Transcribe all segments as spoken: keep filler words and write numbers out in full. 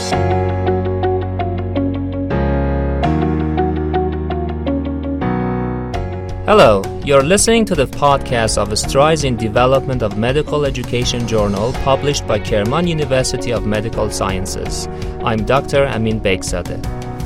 Hello, you're listening to the podcast of Strides in Development of Medical Education Journal published by Kerman University of Medical Sciences. I'm Doctor Amin Begzadeh.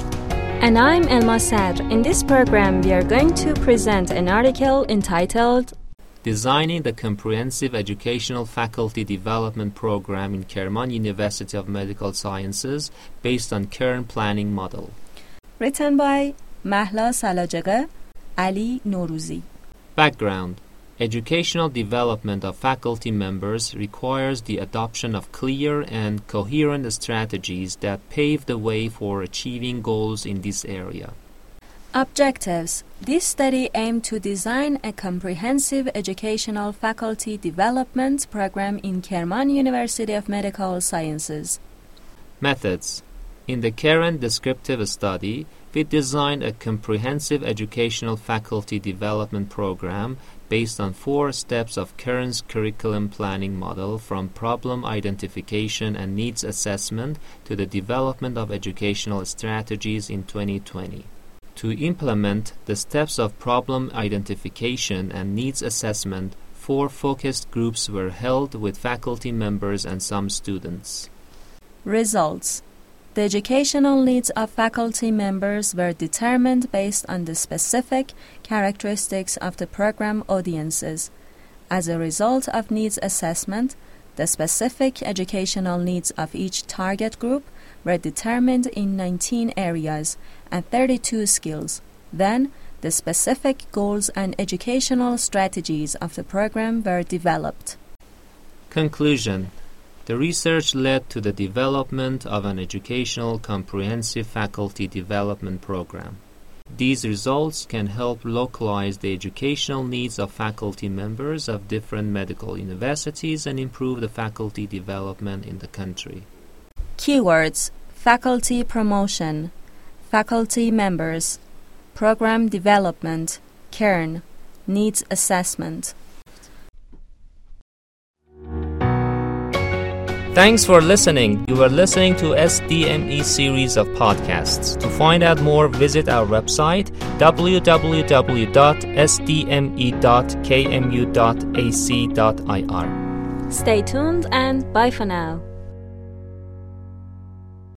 And I'm Elma Sadr. In this program, we are going to present an article entitled Designing the Comprehensive Educational Faculty Development Program in Kerman University of Medical Sciences based on Kern Planning Model. Written by Mahla Salajagh, Ali Norouzi. Background: educational development of faculty members requires the adoption of clear and coherent strategies that pave the way for achieving goals in this area. Objectives: this study aimed to design a comprehensive educational faculty development program in Kerman University of Medical Sciences. Methods: in the Kern descriptive study, we designed a comprehensive educational faculty development program based on four steps of Kern's curriculum planning model, from problem identification and needs assessment to the development of educational strategies in twenty twenty. To implement the steps of problem identification and needs assessment, four focused groups were held with faculty members and some students. Results: the educational needs of faculty members were determined based on the specific characteristics of the program audiences. As a result of needs assessment, the specific educational needs of each target group were determined in nineteen areas and thirty-two skills. Then, the specific goals and educational strategies of the program were developed. Conclusion: the research led to the development of an educational comprehensive faculty development program. These results can help localize the educational needs of faculty members of different medical universities and improve the faculty development in the country. Keywords: faculty promotion, faculty members, program development, Kern, needs assessment. Thanks for listening. You were listening to S D M E series of podcasts. To find out more, visit our website w w w dot s d m e dot k m u dot a c dot i r. Stay tuned and bye for now.